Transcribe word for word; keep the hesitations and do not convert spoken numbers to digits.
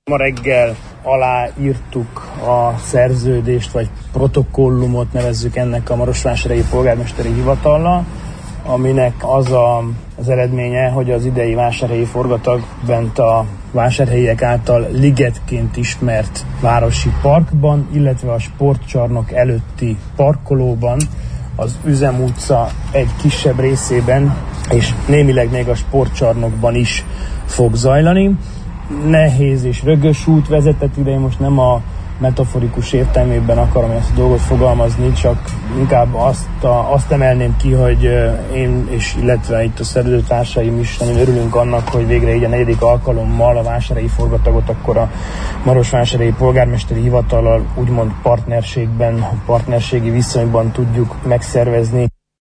Ma reggel aláírtuk a szerződést, vagy protokollumot nevezzük ennek a Marosvásárhelyi polgármesteri hivatallal, aminek az a, az eredménye, hogy az idei vásárhelyi forgatag bent a vásárhelyiek által ligetként ismert városi parkban, illetve a sportcsarnok előtti parkolóban, az Üzem utca egy kisebb részében, és némileg még a sportcsarnokban is fog zajlani. Nehéz és rögös út vezetett ide, én most nem a metaforikus értelmében akarom ezt a dolgot fogalmazni, csak inkább azt, a, azt emelném ki, hogy én és illetve itt a szervezőtársaim is nagyon örülünk annak, hogy végre így a negyedik alkalommal a vásárhelyi forgatagot akkor a Marosvásárhelyi polgármesteri hivatallal úgymond partnerségben, partnerségi viszonyban tudjuk megszervezni.